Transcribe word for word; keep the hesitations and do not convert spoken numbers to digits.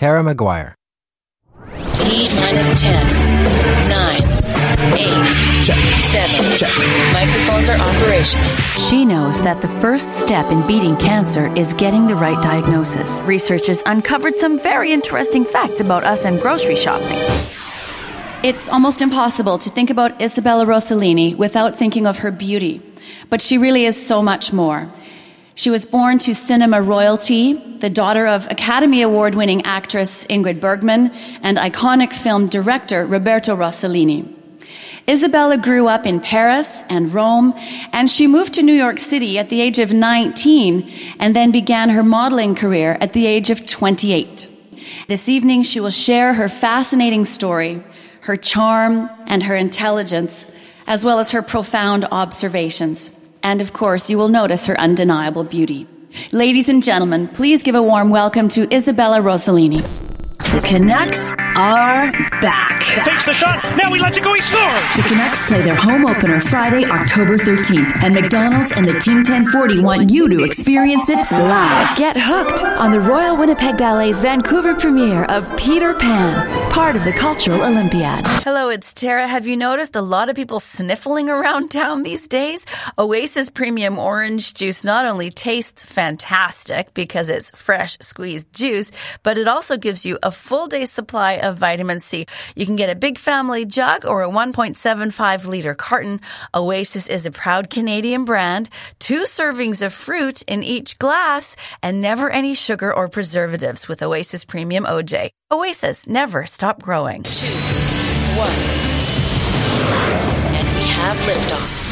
Tara Maguire. T minus ten, nine, eight, Check. seven. Check. Microphones are operational. She knows that the first step in beating cancer is getting the right diagnosis. Researchers uncovered some very interesting facts about us and grocery shopping. It's almost impossible to think about Isabella Rossellini without thinking of her beauty, but she really is so much more. She was born to cinema royalty, the daughter of Academy Award-winning actress Ingrid Bergman and iconic film director Roberto Rossellini. Isabella grew up in Paris and Rome, and she moved to New York City at the age of nineteen and then began her modeling career at the age of twenty-eight. This evening, she will share her fascinating story, her charm and her intelligence, as well as her profound observations. And of course, you will notice her undeniable beauty. Ladies and gentlemen, please give a warm welcome to Isabella Rossellini. The Canucks are back. Takes the shot. Now he lets it go. He scores. The Canucks play their home opener Friday, October thirteenth, and McDonald's and the Team ten forty want you to experience it live. Get hooked on the Royal Winnipeg Ballet's Vancouver premiere of Peter Pan, part of the Cultural Olympiad. Hello, it's Tara. Have you noticed a lot of people sniffling around town these days? Oasis Premium Orange Juice not only tastes fantastic because it's fresh squeezed juice, but it also gives you a full day supply of vitamin C. You can get a big family jug or a one point seven five liter carton. Oasis is a proud Canadian brand, two servings of fruit in each glass, and never any sugar or preservatives with Oasis Premium O J. Oasis, never stop growing. Two, one. And we have liftoff.